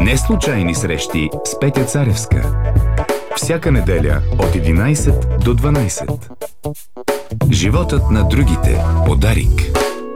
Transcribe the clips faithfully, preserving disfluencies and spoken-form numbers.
Неслучайни срещи с Петя Царевска. Всяка неделя от единайсет до дванайсет. Животът на другите. Подарик.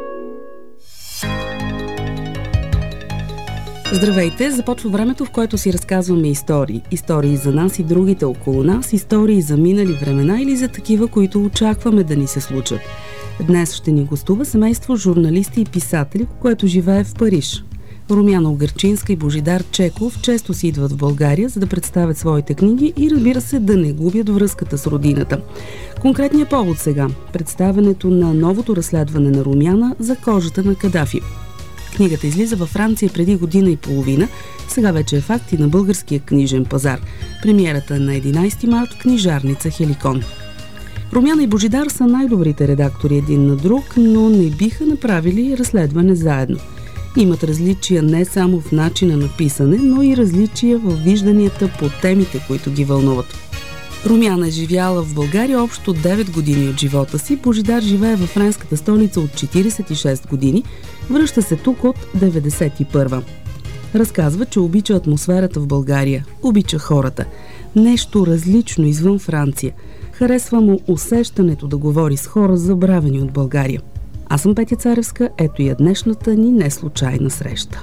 Здравейте! Започва времето, в което си разказваме истории. Истории за нас и другите около нас, истории за минали времена или за такива, които очакваме да ни се случат. Днес ще ни гостува семейство журналисти и писатели, което живее в Париж. Румяна Угърчинска и Божидар Чеков често си идват в България, за да представят своите книги и, разбира се, да не губят връзката с родината. Конкретният повод сега – представянето на новото разследване на Румяна за кожата на Кадафи. Книгата излиза във Франция преди година и половина, сега вече е факт и на българския книжен пазар. Премиерата на единайсети март в книжарница Хеликон. Румяна и Божидар са най-добрите редактори един на друг, но не биха направили разследване заедно. Имат различия не само в начина на писане, но и различия в вижданията по темите, които ги вълнуват. Румяна е живяла в България общо девет години от живота си. Божидар живее във френската столица от четирийсет и шест години. Връща се тук от деветдесет и първа. Разказва, че обича атмосферата в България. Обича хората. Нещо различно извън Франция. Харесва му усещането да говори с хора, забравени от България. Аз съм Петя Царевска, ето и днешната ни неслучайна среща.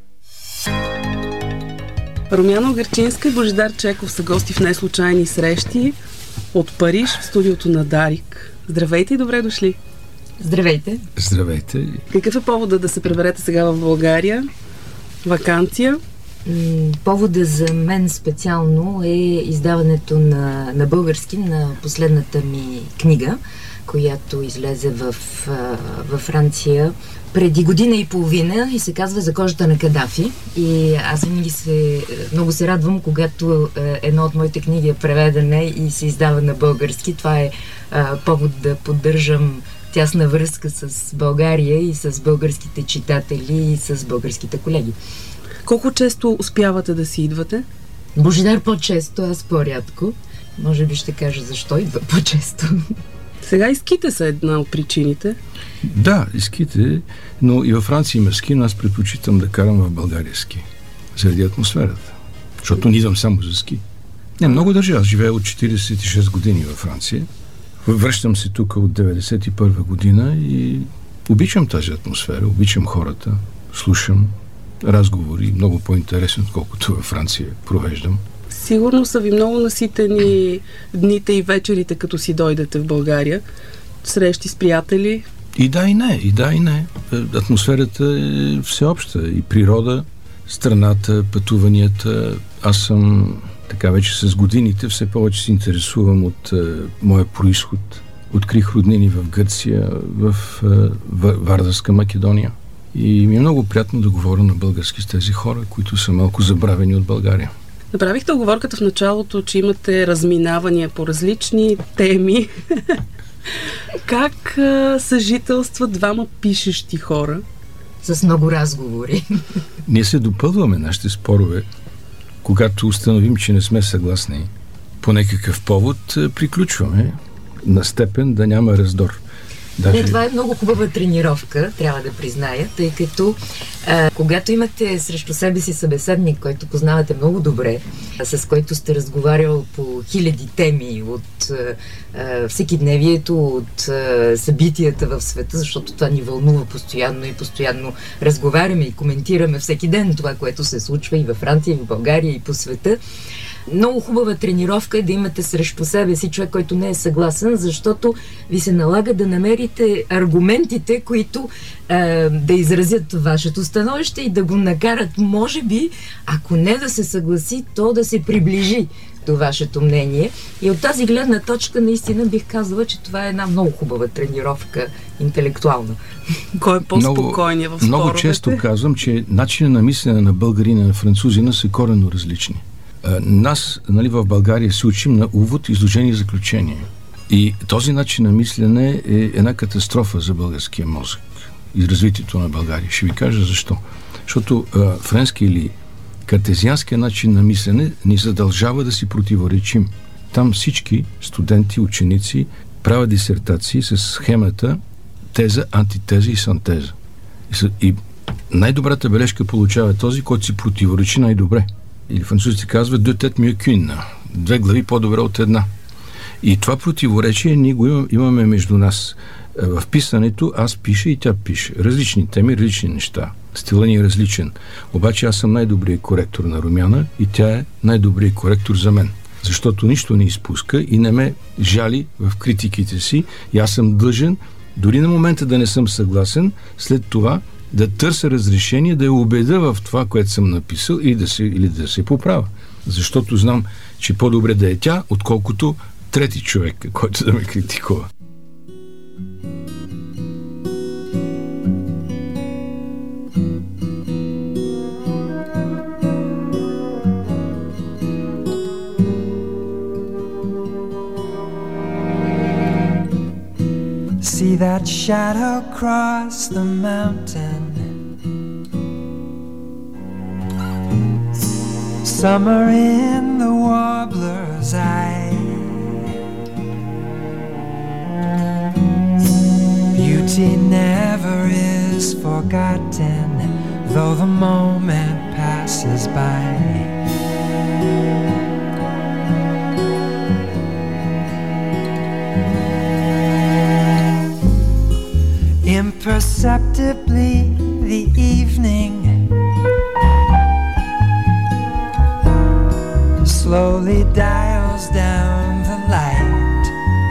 Румяна Угърчинска и Божидар Чеков са гости в неслучайни срещи от Париж в студиото на Дарик. Здравейте и добре дошли! Здравейте! Здравейте! Какъв е повода да се преберете сега в България? Ваканция? Повода за мен специално е издаването на, на български на последната ми книга, която излезе в, във Франция преди година и половина и се казва "За кожата на Кадафи". И аз винаги се, много се радвам, когато едно от моите книги е преведене и се издава на български. Това е а, повод да поддържам тясна връзка с България и с българските читатели и с българските колеги. Колко често успявате да си идвате? Божидар по-често, аз по-рядко. Може би ще кажа защо идва по-често. Сега и ските са една от причините. Да, и ските, но и във Франция има ски, но аз предпочитам да карам в България ски. Заради атмосферата. Защото не идвам само за ски. Не, много държа. Аз живея от четирийсет и шест години във Франция. Връщам се тук от деветдесет и първа година и обичам тази атмосфера, обичам хората, слушам разговори, много по-интересно, отколкото във Франция провеждам. Сигурно са ви много наситени дните и вечерите, като си дойдете в България. Срещи с приятели. И да, и не. И да, и не. Атмосферата е всеобща. И природа, страната, пътуванията. Аз съм така вече с годините все повече се интересувам от е, моя произход. Открих роднини в Гърция, в е, Вардарска Македония. И ми е много приятно да говоря на български с тези хора, които са малко забравени от България. Направихте оговорката в началото, че имате разминавания по различни теми. Как а, съжителстват двама пишещи хора? С много разговори. Ние се допълваме нашите спорове. Когато установим, че не сме съгласни по някакъв повод, приключваме на степен да няма раздор. Даже... Не, това е много хубава тренировка, трябва да призная, тъй като а, когато имате срещу себе си събеседник, който познавате много добре, а, с който сте разговарял по хиляди теми от а, всекидневието, от а, събитията в света, защото това ни вълнува постоянно и постоянно разговаряме и коментираме всеки ден това, което се случва и във Франция, и в България, и по света. Много хубава тренировка е да имате срещу себе си човек, който не е съгласен, защото ви се налага да намерите аргументите, които е, да изразят вашето становище и да го накарат, може би, ако не да се съгласи, то да се приближи до вашето мнение. И от тази гледна точка наистина бих казала, че това е една много хубава тренировка интелектуална. Кой е по-спокойния в споровете? Много често казвам, че начинът на мислене на българина и на французина са коренно различни. Нас, нали, в България се учим на увод, изложение и заключение. И този начин на мислене е една катастрофа за българския мозък и развитието на България. Ще ви кажа защо. Защото а, френски или картезианския начин на мислене ни задължава да си противоречим. Там всички студенти, ученици правят дисертации с схемата теза, антитеза и синтеза. И, и най-добрата бележка получава този, който си противоречи най-добре. Или французите казват deux têtes mieux qu'une. Две глави по-добре от една. И това противоречие ние го имаме между нас. В писането аз пиша и тя пише. Различни теми, различни неща. Стилът ни е различен. Обаче аз съм най-добрият коректор на Румяна и тя е най-добрият коректор за мен. Защото нищо не изпуска и не ме жали в критиките си. И аз съм длъжен, дори на момента да не съм съгласен, след това да търся разрешение, да я убеда в това, което съм написал и да се, или да се поправя. Защото знам, че по-добре да е тя, отколкото трети човек, който да ме критикува. See that shadow cross the mountain. Summer in the warbler's eye. Beauty never is forgotten, though the moment passes by. Imperceptibly the evening slowly dials down the light.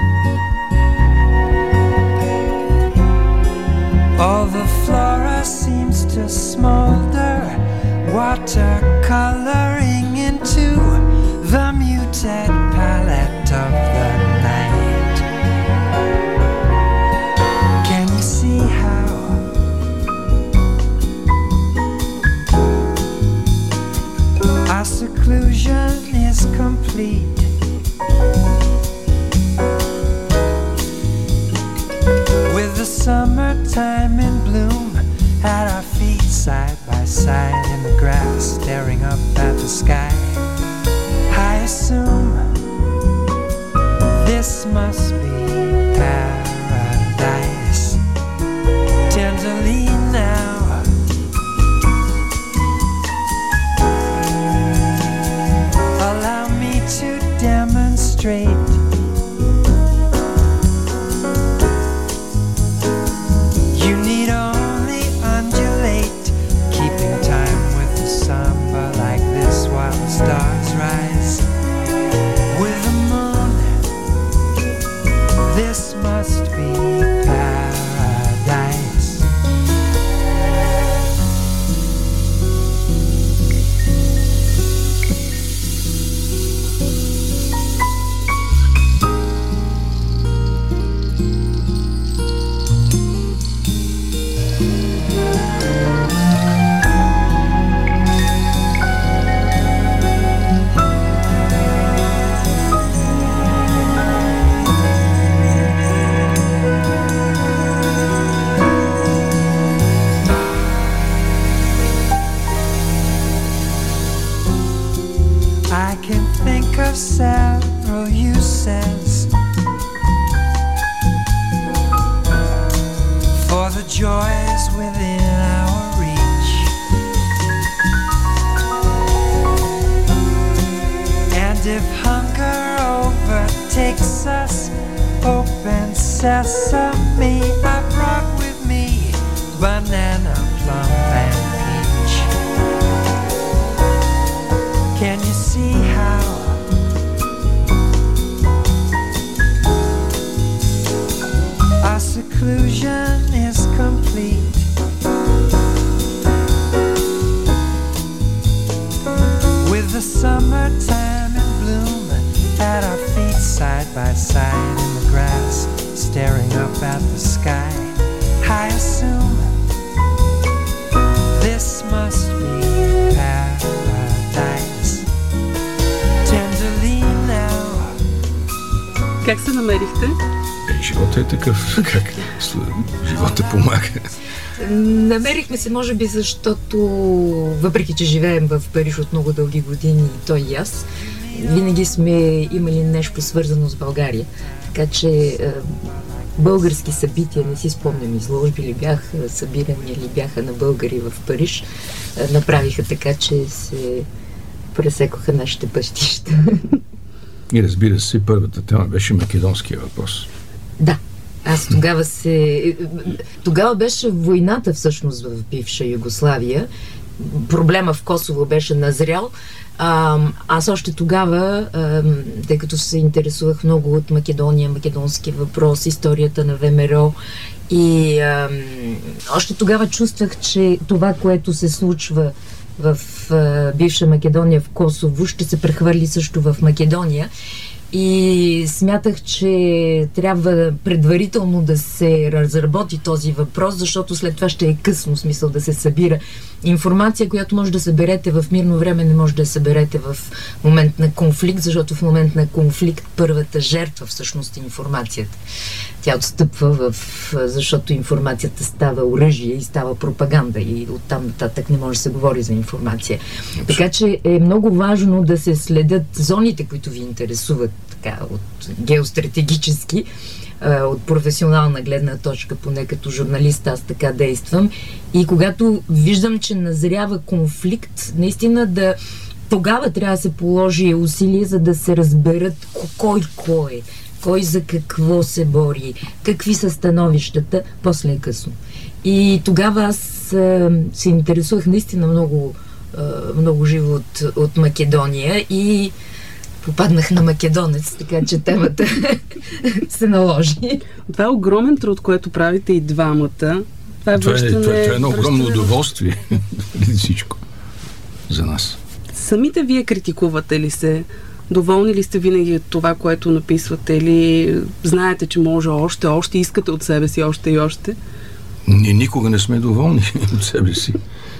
All the flora seems to smolder, water coloring into the muted palette of the night. Can you see how our seclusion is complete? With the summertime in bloom at our feet, side by side in the grass, staring up at the sky. I assume this must be paradise. Tenderly now, allow me to demonstrate you need only undulate, keeping time with the samba like this while the stars rise. With the moon, this must be paradise. I can think of several uses for the joys within our reach, and if hunger overtakes us, open sesame, I brought with me banana, plum, and peach. Can you see how our seclusion is complete? With the summertime in bloom at our feet, side by side in the grass, staring up at the sky. I assume this must be paradise. Tenderly now. Как се намерихте? Е, живота е такъв. Как? Живота помага. Намерихме се, може би, защото въпреки, че живеем в Париж от много дълги години, той и аз, винаги сме имали нещо свързано с България. Така че български събития, не си спомням, изложби ли бяха, събирания ли бяха на българи в Париж, направиха така, че се пресекоха нашите пътища. И разбира се, първата тема беше македонския въпрос. Да. Аз тогава се... Тогава беше войната всъщност в бивша Югославия. Проблема в Косово беше назрял. А, аз още тогава, а, тъй като се интересувах много от Македония, македонски въпрос, историята на ВМРО, и а, още тогава чувствах, че това, което се случва в а, бивша Македония, в Косово, ще се прехвърли също в Македония. И смятах, че трябва предварително да се разработи този въпрос, защото след това ще е късно, смисъл да се събира информация, която може да съберете в мирно време, не може да я съберете в момент на конфликт, защото в момент на конфликт първата жертва всъщност е информацията. Тя отстъпва, в, защото информацията става оръжие и става пропаганда и оттам нататък не може да се говори за информация. Така че е много важно да се следят зоните, които ви интересуват така, от геостратегически, от професионална гледна точка, поне като журналист аз така действам. И когато виждам, че назрява конфликт, наистина да тогава трябва да се положи усилие, за да се разберат кой кой е, кой за какво се бори, какви са становищата, после е късно. И тогава аз а, се интересувах наистина много, а, много живо от, от Македония и попаднах на македонец, така че темата се наложи. Това е огромен труд, което правите и двамата. Това е, това е, това е, това е едно огромно връщане... удоволствие всичко за нас. Самите вие критикувате ли се? Доволни ли сте винаги от това, което написвате, или знаете, че може още, още искате от себе си още и още? Ние никога не сме доволни от себе си.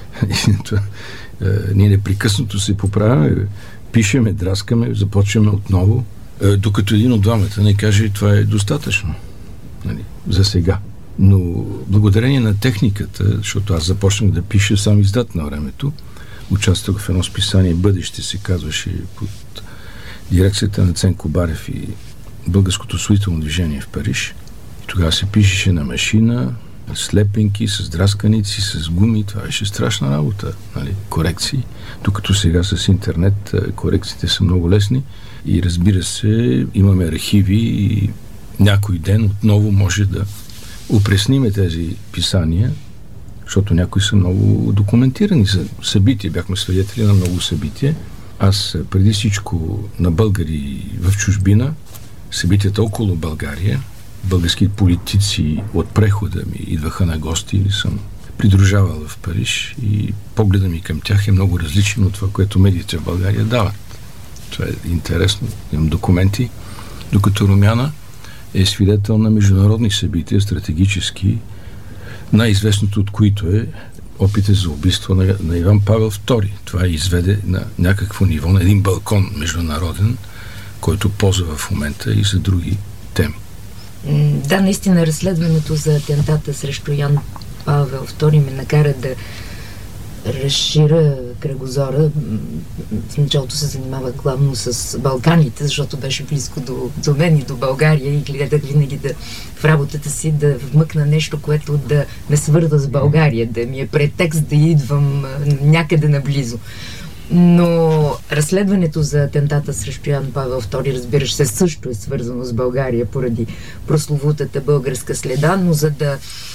Ние непрекъснато се поправяме, пишеме, драскаме, започваме отново, докато един от двамата не каже, това е достатъчно. Нали, за сега. Но благодарение на техниката, защото аз започнах да пиша сам издат на времето, участвах в едно списание "Бъдеще" се казваше, под дирекцията на Ценко Барев и Българското строително движение в Париж. И тогава се пишеше на машина, слепенки, с драсканици, с гуми. Това беше страшна работа, нали? Корекции. Докато сега с интернет корекциите са много лесни и разбира се, имаме архиви и някой ден отново може да упресниме тези писания, защото някои са много документирани за събития. Бяхме свидетели на много събития. Аз преди всичко на българи в чужбина, събитията около България, български политици от прехода ми идваха на гости или съм придружавал в Париж и погледът ми към тях е много различен от това, което медиите в България дават. Това е интересно. Имам документи, докато Румяна е свидетел на международни събития, стратегически, най-известното от които е опита за убийство на, на Иван Павел втори. Това е изведе на някакво ниво, на един балкон международен, който ползва в момента и за други теми. Да, наистина разследването за атентата срещу Ян Павел втори ме накара да разширя кръгозора. В началото се занимавах главно с Балканите, защото беше близко до, до мен и до България и гледах винаги да в работата си да вмъкна нещо, което да ме свързва с България, да ми е претекст да идвам някъде наблизо. Но разследването за атентата срещу Ян Павел втори, разбираш се, също е свързано с България поради прословутата българска следа, но за да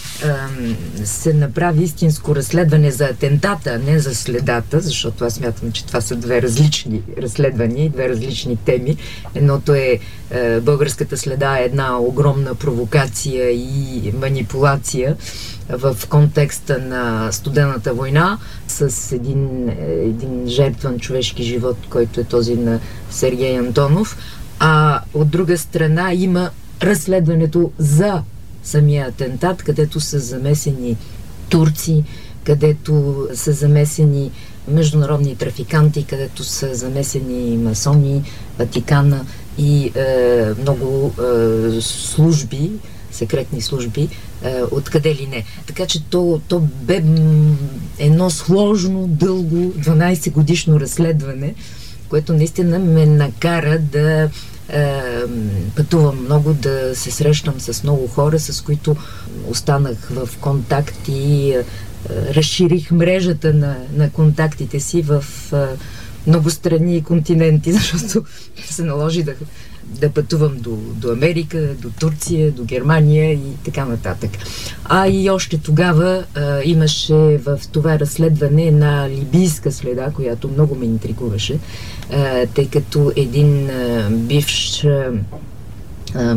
се направи истинско разследване за атентата, а не за следата, защото аз смятам, че това са две различни разследвания и две различни теми. Едното е, е българската следа е една огромна провокация и манипулация в контекста на студената война с един, един жертван човешки живот, който е този на Сергей Антонов, а от друга страна има разследването за самия атентат, където са замесени турци, където са замесени международни трафиканти, където са замесени масони, Ватикана и е, много е, служби, секретни служби, е, откъде ли не. Така че то, то бе едно сложно, дълго, дванайсет годишно разследване, което наистина ме накара да е, пътувам много, да се срещам с много хора, с които останах в контакт и е, разширих мрежата на, на контактите си в е, много страни и континенти, защото се наложи да, да пътувам до, до Америка, до Турция, до Германия и така нататък. А и още тогава а, имаше в това разследване една либийска следа, която много ме интригуваше, а, тъй като един а, бивш а, а,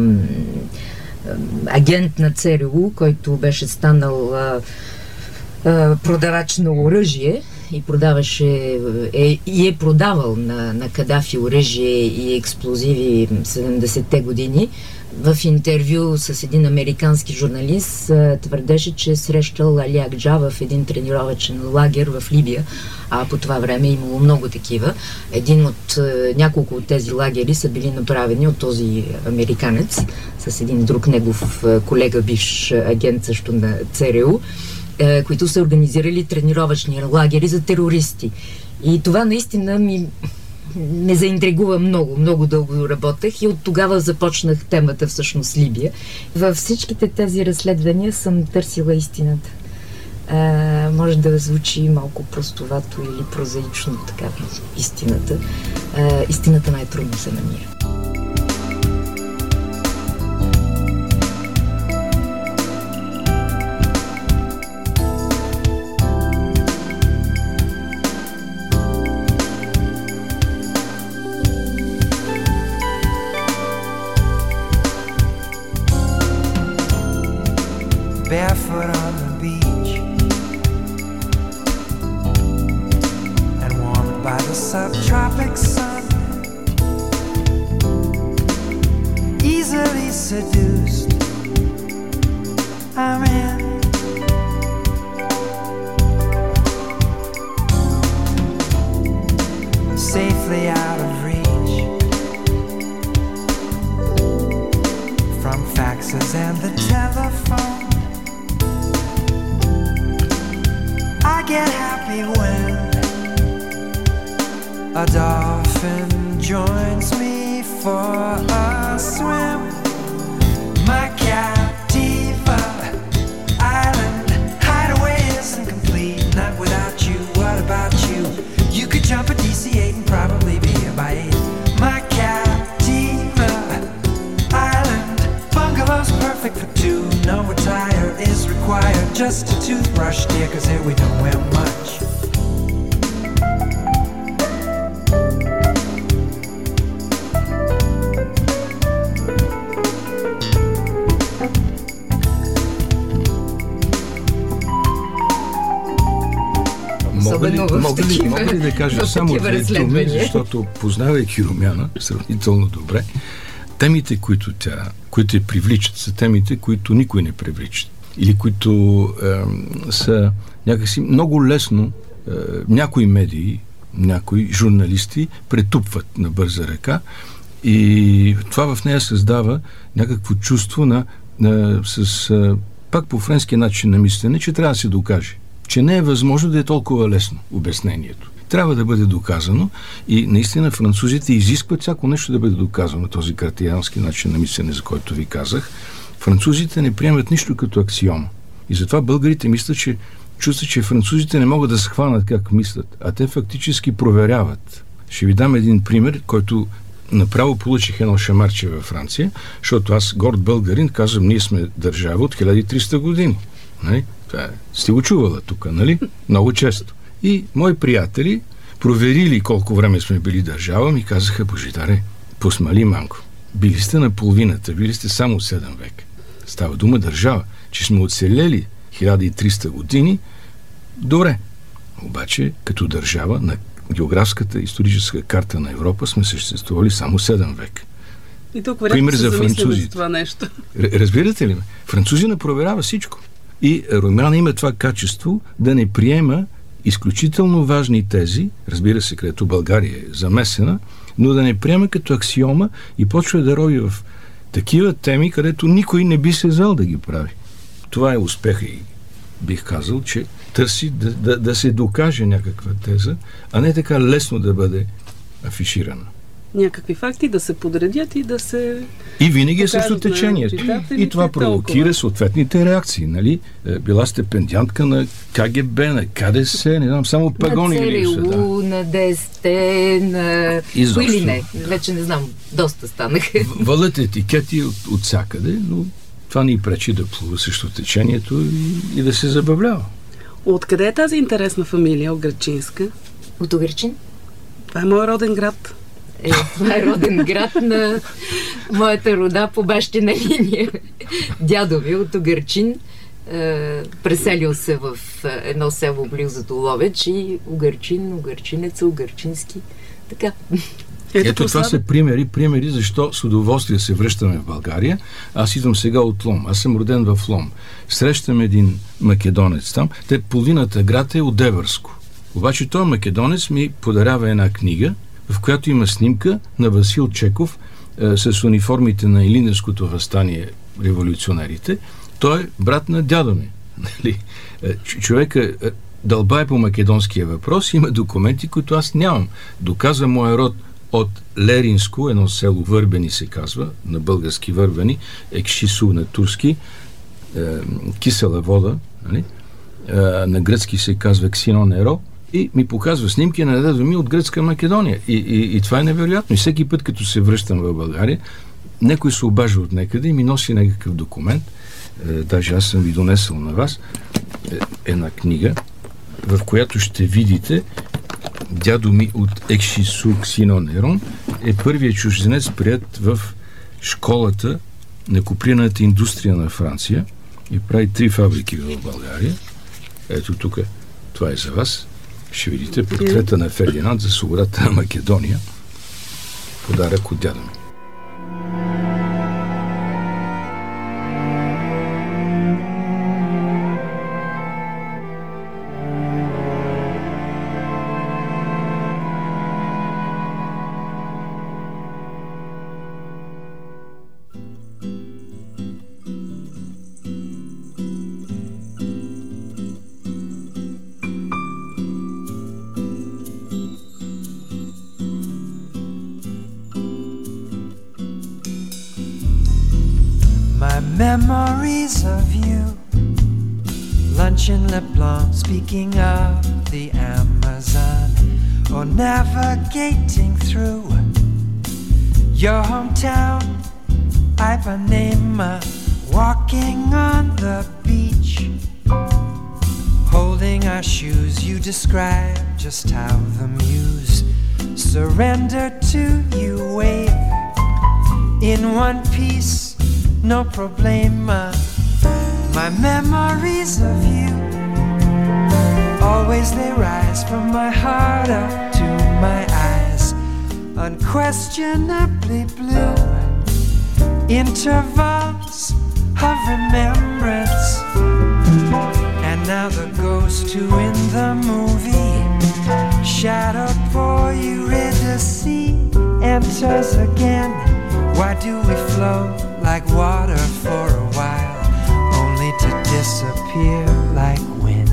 агент на ЦРУ, който беше станал а, а, продавач на оръжие, и продаваше е, и е продавал на, на Кадафи оръжие и експлозиви седемдесетте години. В интервю с един американски журналист твърдеше, че е срещал Али Акджа в един тренировъчен лагер в Либия, а по това време е имало много такива. Един от няколко от тези лагери са били направени от този американец с един друг негов колега, бивш агент също на ЦРУ, които са организирали тренировъчни лагери за терористи. И това наистина ми ме заинтригува много. Много дълго работех и от тогава започнах темата всъщност Либия. Във всичките тези разследвания съм търсила истината. А, може да звучи малко простовато или прозаично така истината. А, истината най-трудно се намира. Barefoot on the beach and warmed by the subtropic sun, easily seduced, I'm in. Safely out of reach from faxes and the telephone, I get happy when a dolphin joins me for a swim. My Captiva Island hideaway isn't complete, not without you. What about you? You could jump a D C eight and probably be here by eight. My Captiva Island bungalow's perfect for two. No attire is required, just a toothbrush, dear, cause here we don't wear much. Мога ли, мога, ли, мога ли да кажа само две думи, защото познавайки Румяна сравнително добре, темите, които тя, които я привличат, са темите, които никой не привлича. Или които е, са някакси много лесно е, някои медии, някои журналисти претупват на бърза ръка и това в нея създава някакво чувство на, на с е, пак по френски начин на мислене, че трябва да се докаже. Че не е възможно да е толкова лесно обяснението. Трябва да бъде доказано и наистина французите изискват всяко нещо да бъде доказано, този картиянски начин на мислене, за който ви казах. Французите не приемат нищо като аксиома. И затова българите мислят, че чувстват, че французите не могат да схванат как мислят, а те фактически проверяват. Ще ви дам един пример, който направо получих едно шамарче във Франция, защото аз, горд българин, казвам, ние сме държава от хиляда и триста години. Нали? Това е. Сте го чувала тук, нали? Много често. И мои приятели, проверили колко време сме били държава, ми казаха, Божидаре, посмали манко. Били сте на половината, били сте само седем век. Става дума държава, че сме оцелели хиляда и триста години. Добре. Обаче, като държава, на географската историческа карта на Европа сме съществували само седем век. И тук пример за французите. Това нещо. Разбирате ли ме? Французина проверява всичко. И Румяна има това качество да не приема изключително важни тези, разбира се, където България е замесена, но да не приема като аксиома и почва да рови в такива теми, където никой не би се взел да ги прави. Това е успеха и бих казал, че търси да, да, да се докаже някаква теза, а не така лесно да бъде афиширана. някакви факти, да се подредят и да се... И винаги е също течението. И това провокира толкова съответните реакции. Нали? Била стипендиантка на КГБ, на КДС, не знам, само пагони. На ЦРУ, да. На ДСТ, на... Или не, вече не знам, доста станах. Валят етикети от, от всякъде, но това ни пречи да плува също течението и, и да се забавлява. Откъде е тази интересна фамилия, Огречинска? От Огречин? Това е мой роден град. Е, това е роден град на моята рода по бащина линия. Дядо ми от Огърчин е, преселил се в едно село близо до Ловеч и Огърчин, Огърчинец, Огърчински. Така. Ето, Ето това са примери, примери защо с удоволствие се връщаме в България. Аз идвам сега от Лом. Аз съм роден в Лом. Срещам един македонец там. Те половината град е от Девърско. Обаче той македонец ми подарява една книга, в която има снимка на Васил Чеков е, с униформите на Илинденското въстание, революционерите. Той е брат на дядо ми. Е, човека е, дълбае по македонския въпрос, има документи, които аз нямам. Доказва моя род от Леринско, едно село Върбени се казва, на български Върбени, Екшису на турски, е, кисела вода, нали? Е, на гръцки се казва Ксинонеро, и ми показва снимки на дядо ми от Гръцка Македония. И, и, и това е невероятно. И всеки път, като се връщам в България, някой се обажда от някъде и ми носи някакъв документ. Е, даже аз съм ви донесъл на вас е, една книга, в която ще видите дядо ми от Екшису Ксинонерон е първият чужденец, приет в школата на копринената индустрия на Франция и прави три фабрики в България. Ето тук, това е за вас. Ще видите портрета на Фердинанд за свободата на Македония. Подарък от дядо ми. Memories of you, lunch in Le Blanc, speaking of the Amazon, or navigating through your hometown, Ipanema, walking on the beach, holding our shoes. You describe just how the muse surrendered to you, wave in one piece. No problema. My memories of you, always they rise from my heart up to my eyes, unquestionably blue. Intervals of remembrance, and now the ghost who in the movie shadowed poor Eurydice enters again. Why do we flow like water for a while, only to disappear like wind?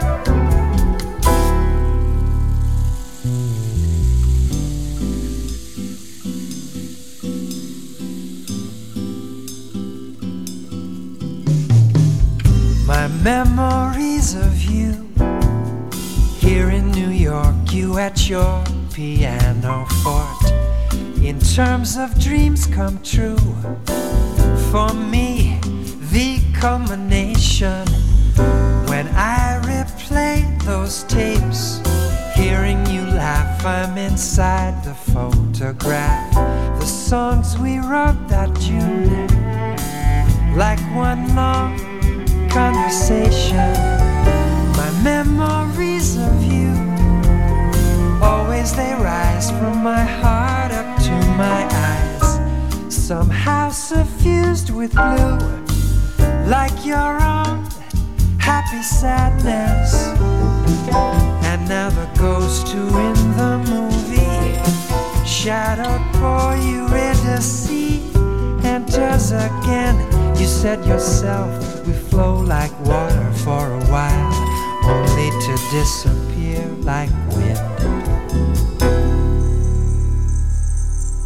My memories of you, here in New York, you at your pianoforte, in terms of dreams come true. For me, the culmination, when I replay those tapes, hearing you laugh, I'm inside the photograph. The songs we wrote that June, like one long conversation. My memories of you, always they rise from my heart up to my eyes, somehow suffused with blue, like your own happy sadness. And now the ghost who in the movie shadowed poor Eurydice enters again. You said yourself we flow like water for a while, only to disappear like wind.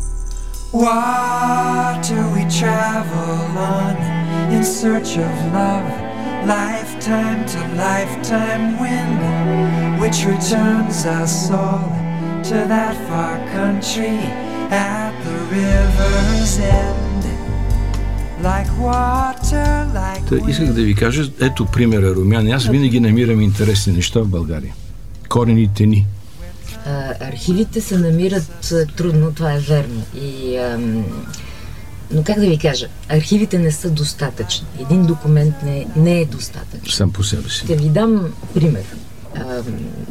Water we travel on in search of love, lifetime to lifetime wind, which returns us all to that far country at the river's end. Like water, like wind. Та, исках да ви кажа, ето примера Румяна. Аз винаги намирам интересни неща в България. Корените ни. А, архивите се намират трудно, това е верно. И, ам, но как да ви кажа, архивите не са достатъчни. Един документ не, не е достатъчен. Сам по себе си. Ще ви дам пример. Ам,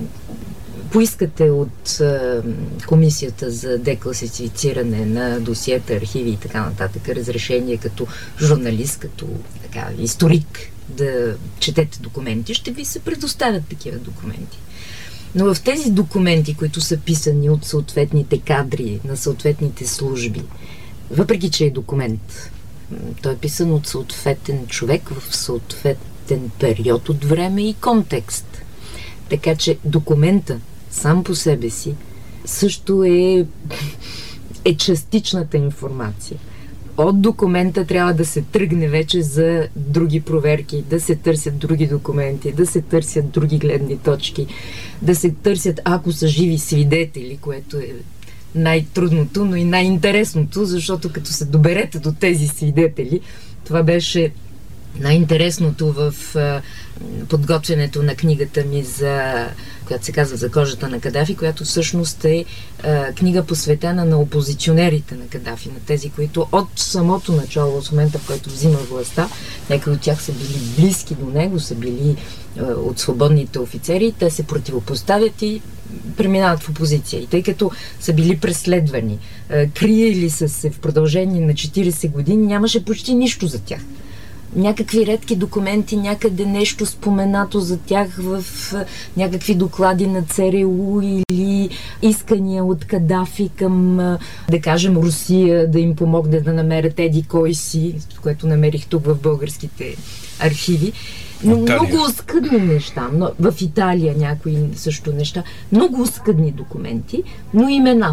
поискате от а, Комисията за декласифициране на досиета, архиви и така нататък разрешение като журналист, като така, историк да четете документи, ще ви се предоставят такива документи. Но в тези документи, които са писани от съответните кадри на съответните служби, въпреки че е документ, той е писан от съответен човек в съответен период от време и контекст. Така че документа сам по себе си също е, е частичната информация. От документа трябва да се тръгне вече за други проверки, да се търсят други документи, да се търсят други гледни точки, да се търсят, ако са живи свидетели, което е най-трудното, но и най-интересното, защото като се доберете до тези свидетели, това беше най-интересното в а, подготвянето на книгата ми, за, която се казва "За кожата на Кадафи", която всъщност е а, книга посветена на опозиционерите на Кадафи, на тези, които от самото начало, от момента, в който взима властта, някои от тях са били близки до него, са били а, от свободните офицери, те се противопоставят и преминават в опозиция. И тъй като са били преследвани, а, криели са се в продължение на четирийсет години, нямаше почти нищо за тях. Някакви редки документи, някъде нещо споменато за тях в някакви доклади на ЦРУ или искания от Кадафи към, да кажем, Русия да им помогне да намерят еди кой си, което намерих тук в българските архиви. Но Италия. Много оскъдни неща. Но в Италия някои също неща. Много оскъдни документи, но имена.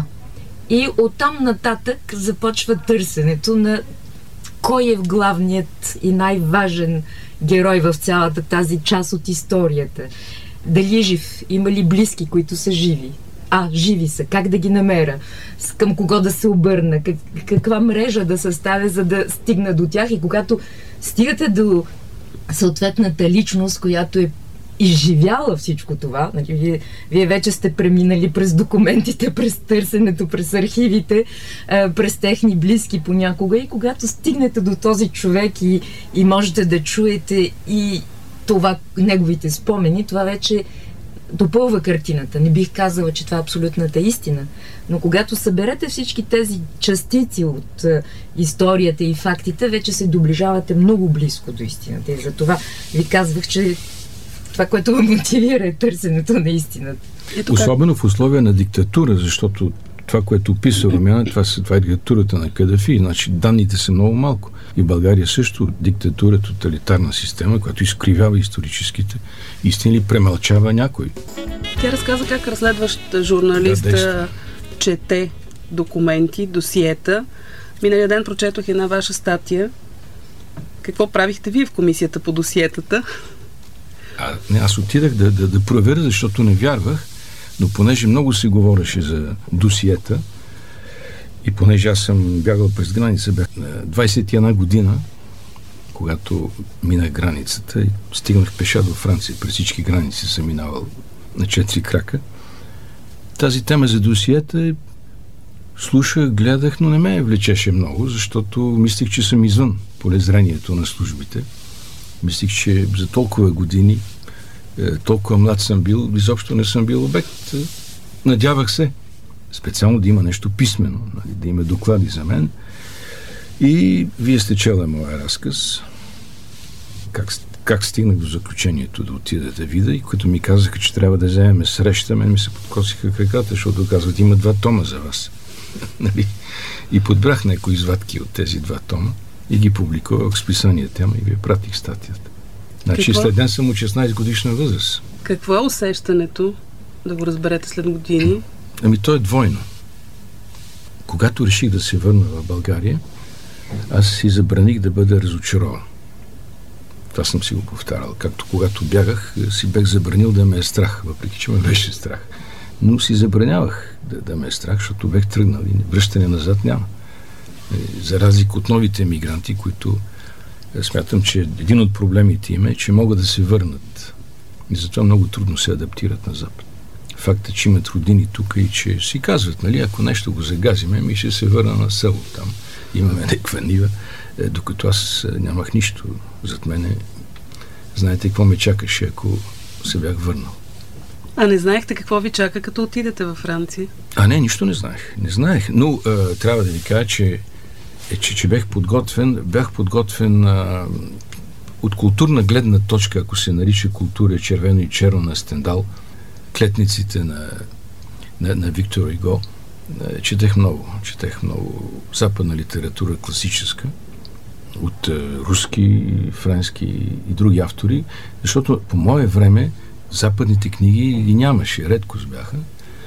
И оттам нататък започва търсенето на кой е главният и най-важен герой в цялата тази част от историята. Дали е жив? Има ли близки, които са живи? А, живи са. Как да ги намеря? Към кого да се обърна? Как, каква мрежа да съставя, за да стигна до тях? И когато стигате до съответната личност, която е изживяла всичко това, нали, вие, вие вече сте преминали през документите, през търсенето, през архивите, а, през техни близки понякога, и когато стигнете до този човек и, и можете да чуете и това, неговите спомени, това вече допълва картината. Не бих казала, че това е абсолютната истина, но когато съберете всички тези частици от а, историята и фактите, вече се доближавате много близко до истината. И затова ви казвах, че това, което ме мотивира, е търсенето на истината. Особено в условия на диктатура, защото това, което описва Румяна, това, това е диктатурата на Кадафи, значи данните са много малко. И в България също диктатура, тоталитарна система, която изкривява историческите истини или премълчава някой. Тя разказа как разследващ журналист да, чете документи, досиета. Миналия ден прочетох една ваша статия. Какво правихте вие в комисията по досиетата? А, не, аз отидах да, да, да проверя, защото не вярвах, но понеже много се говореше за досиета и понеже аз съм бягал през граница, бях на двайсет и една година, когато минах границата и стигнах пеша до Франция, през всички граници съм минавал на четири крака. Тази тема за досиета слушах, гледах, но не ме влечеше много, защото мислих, че съм извън полезрението на службите. Мислих, че за толкова години, толкова млад съм бил, изобщо не съм бил обект. Надявах се специално да има нещо писмено, да има доклади за мен. И вие сте чела моя разказ, как, как стигнах до заключението да отида да видя, и които ми казаха, че трябва да вземем среща, мен ми се подкосиха краката, защото казват, има два тома за вас. И подбрах някои извадки от тези два тома и ги публикувах в списанията и ви пратих статията. Значи Какво? След ден съм от шестнайсет годишна възраст. Какво е усещането, да го разберете след години? Ами то е двойно. когато реших да се върна в България, аз си забраних да бъда разочарован. Това съм си го повтарял. Както когато бягах, си бех забранил да ме е страх, въпреки че ме беше страх. Но си забранявах да, да ме е страх, защото бех тръгнал и връщане назад няма. За разлика от новите мигранти, които смятам, че един от проблемите им е, че могат да се върнат. И затова много трудно се адаптират на Запад. Факта, че имат родини тук и че си казват, нали, ако нещо го загазиме, ми ще се върна на село там. Имаме някаква нива, докато аз нямах нищо зад мене. Знаете какво ме чакаше, ако се бях върнал. А не знаехте какво ви чака, като отидете във Франция? А не, нищо не знаех. Не знаех, но а, трябва да ви кажа, че, е, че, че бях подготвен, бях подготвен а, от културна гледна точка, ако се нарича култура червено и черно на Стендал, клетниците на, на, на Виктор Юго. Четех много, четех много западна литература, класическа, от а, руски, френски и други автори, защото по мое време западните книги ги нямаше, редкост бяха.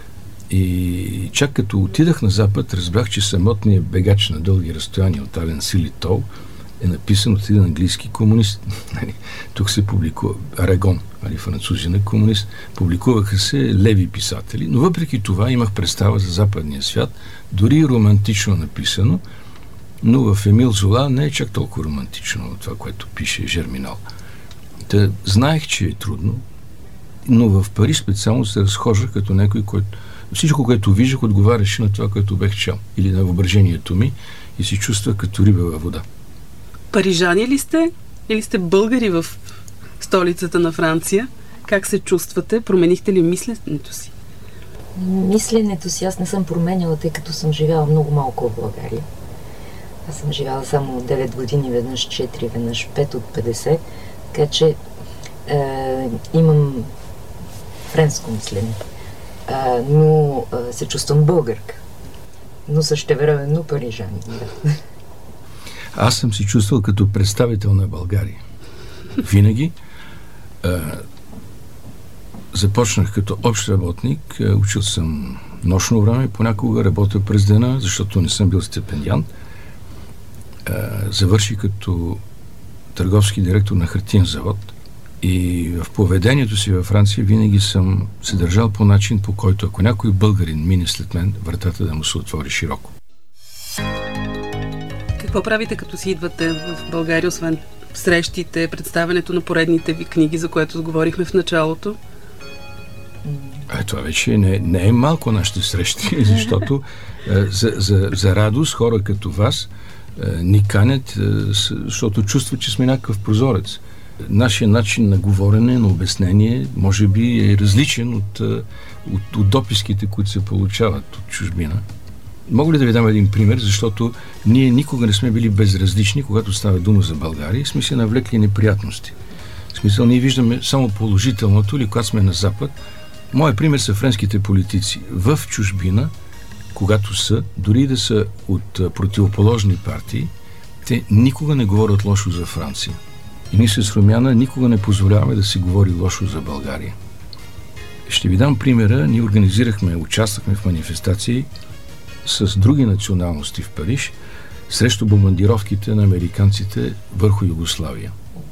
И чак като отидах на Запад, разбрах, че самотният бегач на дълги разстояния от Ален Силитол е написан от един английски комунист. Тук се публикува Арагон, али французина комунист. Публикуваха се леви писатели, но въпреки това имах представа за западния свят, дори романтично написано, но в Емил Зола не е чак толкова романтично това, което пише Жерминал. Та, знаех, че е трудно, но в Париж специално се разхождах като някой, който всичко, което виждах, отговаряше на това, което бех чел или на въображението ми и се чувствах като риба във вода. Парижани ли сте? Или сте българи в столицата на Франция? Как се чувствате? Променихте ли мисленето си? Мисленето си аз не съм променяла, тъй като съм живяла много малко в България. Аз съм живяла само девет години, веднъж четири, веднъж пет от петдесет, така че е, имам френско мислене. А, но а, се чувствам българка. Но същевременно парижанин. Да. Аз съм се чувствал като представител на България. Винаги. А, започнах като общ работник. Учил съм нощно време, понякога работя през дена, защото не съм бил стипендиант. А, завърших като търговски директор на хартиен завод. И в поведението си във Франция винаги съм се държал по начин, по който ако някой българин мине след мен, вратата да му се отвори широко. Какво правите, като си идвате в България, освен срещите, представянето на поредните ви книги, за което говорихме в началото? А, това вече не, не е малко нашите срещи, защото а, за, за, за радост хора като вас а, ни канят, а, с, защото чувстват, че сме някакъв прозорец. Нашия начин на говорене, на обяснение, може би е различен от, от, от дописките, които се получават от чужбина. Мога ли да ви дам един пример, защото ние никога не сме били безразлични, когато става дума за България, и сме се навлекли неприятности. В смисъл, ние виждаме само положителното, или когато сме на Запад. Моят пример са френските политици. В чужбина, когато са, дори да са от противоположни партии, те никога не говорят лошо за Франция. И ние с Румяна никога не позволяваме да се говори лошо за България. Ще ви дам примера. Ние организирахме, участвахме в манифестации с други националности в Париж срещу бомбардировките на американците върху Югославия.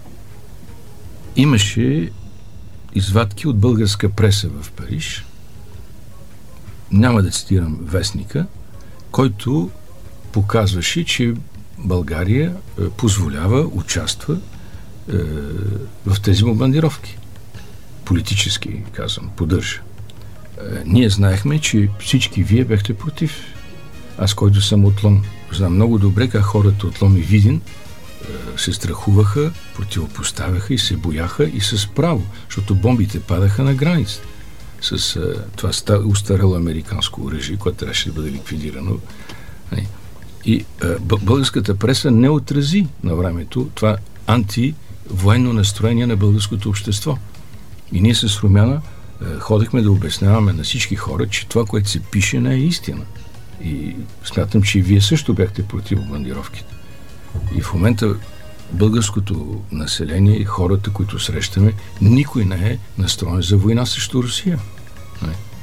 Имаше извадки от българска преса в Париж, няма да цитирам вестника, който показваше, че България е, позволява, участва е, в тези бомбардировки. Политически, казвам, поддържа. Е, ние знаехме, че всички вие бяхте против. Аз, който съм от Лом, знам много добре как хората от Лом и Видин е, се страхуваха, противопоставяха и се бояха, и с право, защото бомбите падаха на границата с е, това устарело американско оръжие, което трябваше да бъде ликвидирано. И е, българската преса не отрази на времето това антивоенно настроение на българското общество. И ние с Румяна е, ходихме да обясняваме на всички хора, че това, което се пише, не е истина. И смятам, че и вие също бяхте против бомбардировките. И в момента българското население, хората, които срещаме, никой не е настроен за война срещу Русия.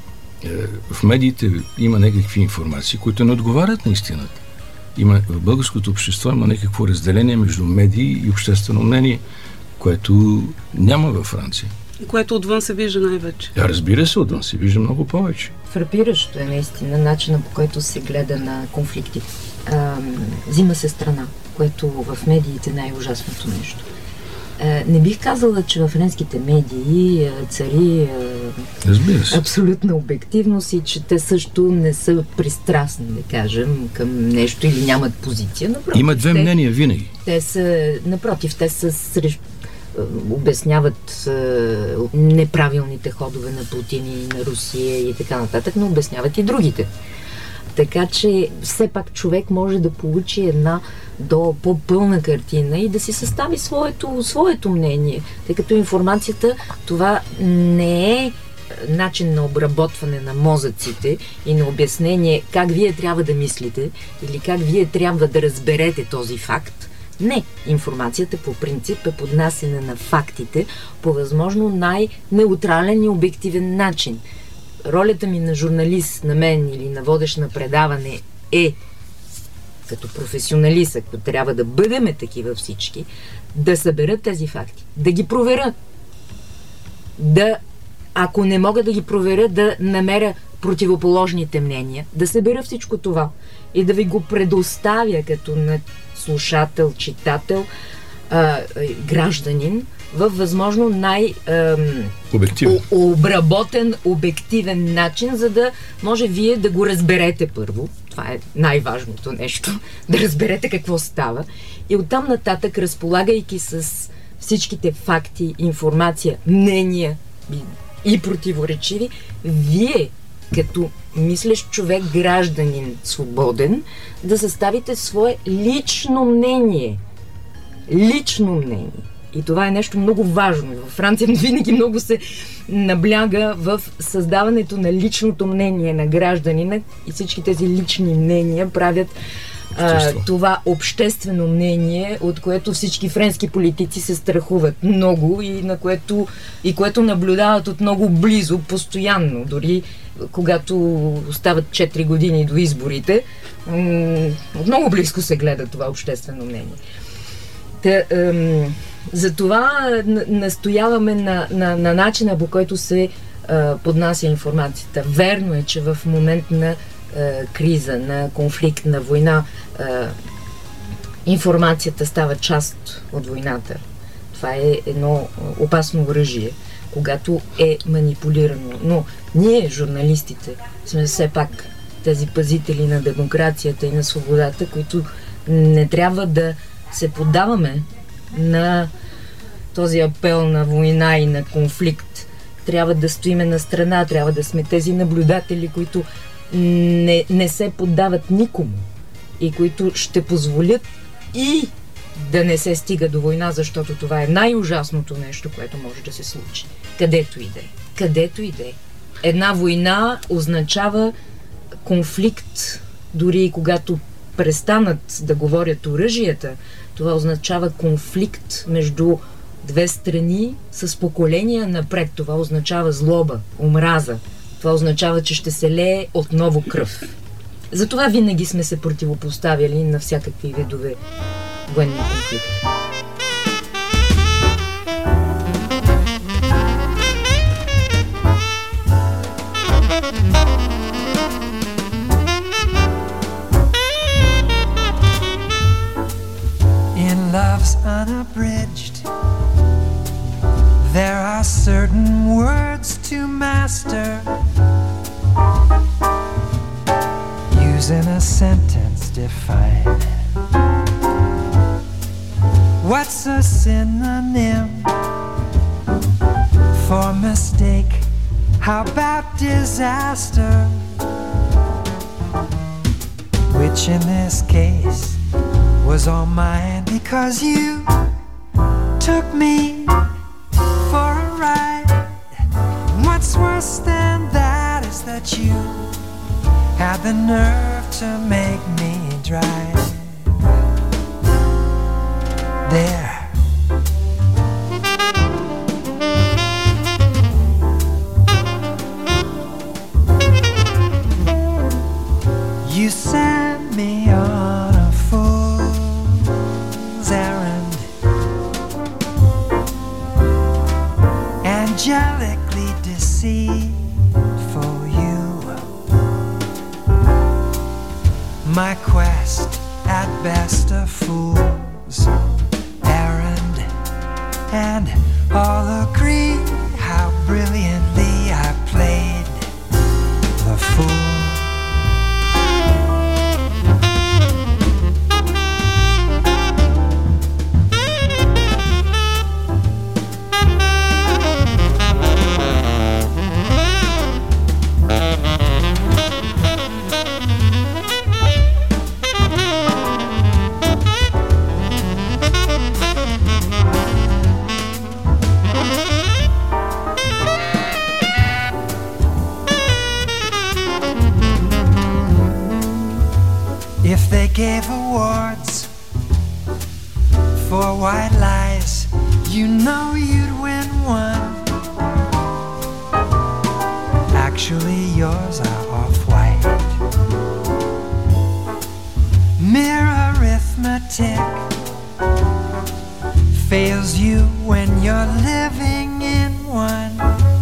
в медиите има някакви информации, които не отговарят на истината. Има, в българското общество има някакво разделение между медии и обществено мнение, което няма във Франция. Което отвън се вижда най-вече. Да, разбира се, отвън се вижда много повече. Фрапиращо е наистина начина, по който се гледа на конфликти. А, взима се страна, което в медиите е най-ужасното нещо. А, не бих казала, че във френските медии цари а, абсолютна обективност и че те също не са пристрастни, да кажем, към нещо или нямат позиция. Напротив, има две те, мнения винаги. Те са, напротив, те са срещу обясняват е, неправилните ходове на Путин и на Русия и така нататък, но обясняват и другите. Така че все пак човек може да получи една до по-пълна картина и да си състави своето, своето мнение, тъй като информацията това не е начин на обработване на мозъците и на обяснение как вие трябва да мислите или как вие трябва да разберете този факт. Не, информацията по принцип е поднасяне на фактите по възможно най-неутрален и обективен начин. Ролята ми на журналист, на мен или на водещ на предаване е, като професионалист, ако трябва да бъдеме такива всички, да съберат тези факти, да ги проверя. Да, ако не мога да ги проверя, да намеря противоположните мнения, да събера всичко това и да ви го предоставя като на слушател, читател, а, гражданин във възможно най-обработен, обективен начин, за да може вие да го разберете първо. Това е най-важното нещо. Да разберете какво става. И оттам нататък, разполагайки с всичките факти, информация, мнения и, и противоречиви, вие като мислещ човек, гражданин, свободен, да съставите свое лично мнение. Лично мнение. И това е нещо много важно. Във Франция винаги много се набляга в създаването на личното мнение на гражданина и всички тези лични мнения правят а, това обществено мнение, от което всички френски политици се страхуват много и на което, и което наблюдават от много близо, постоянно. Дори когато остават четири години до изборите, м- много близко се гледа това обществено мнение. Та, ем, затова настояваме на, на, на начина, по който се е, поднася информацията. Верно е, че в момент на е, криза, на конфликт, на война, е, информацията става част от войната. Това е едно опасно оръжие, когато е манипулирано. Но ние, журналистите, сме все пак тези пазители на демокрацията и на свободата, които не трябва да се поддаваме на този апел на война и на конфликт. Трябва да стоиме на страна, трябва да сме тези наблюдатели, които не, не се поддават никому и които ще позволят и да не се стига до война, защото това е най-ужасното нещо, което може да се случи. Където и да е. Където и да е. Една война означава конфликт, дори и когато престанат да говорят оръжията, това означава конфликт между две страни с поколения напред. Това означава злоба, омраза. Това означава, че ще се лее отново кръв. Затова винаги сме се противопоставяли на всякакви видове военни конфликти. Love's unabridged. There are certain words to master. Using a sentence define. What's a synonym for mistake? How about disaster? Which in this case was all mine because you took me for a ride. And what's worse than that is that you had the nerve to make me drive. There. You sent me on a fool's errand, angelically deceitful you. My quest, at best a fool's errand, and all agree how brilliantly I played the fool. If they gave awards for white lies, you know you'd win one. Actually, yours are off-white. Mere arithmetic fails you when you're living in one.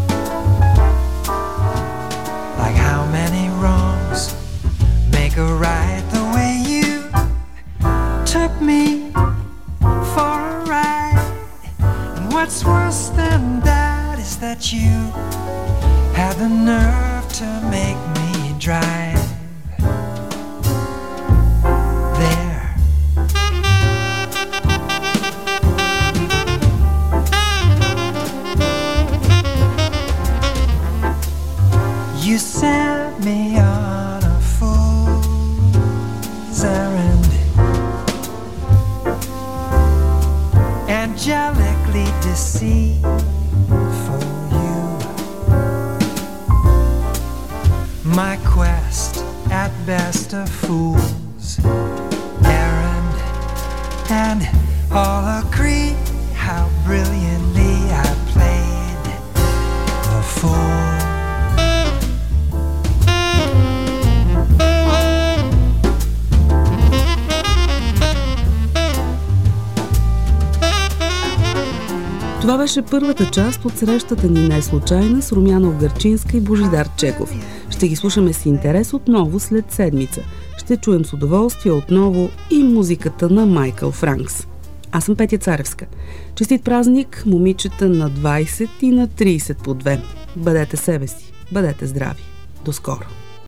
Like how many wrongs make a right the way you took me for a ride. And what's worse than that is that you had the nerve to make me drive there. You sent me on a fool's errand, angelically deceitful you. My quest, at best a fool's errand, and all agree how brilliantly I played the fool. Това беше първата част от срещата ни не случайна с Румяна Огарчинска и Божидар Чеков. Ще ги слушаме с интерес отново след седмица. Ще чуем с удоволствие отново и музиката на Майкъл Франкс. Аз съм Петя Царевска. Честит празник, момичета на двайсет и на трийсет по две. Бъдете себе си, бъдете здрави. До скоро!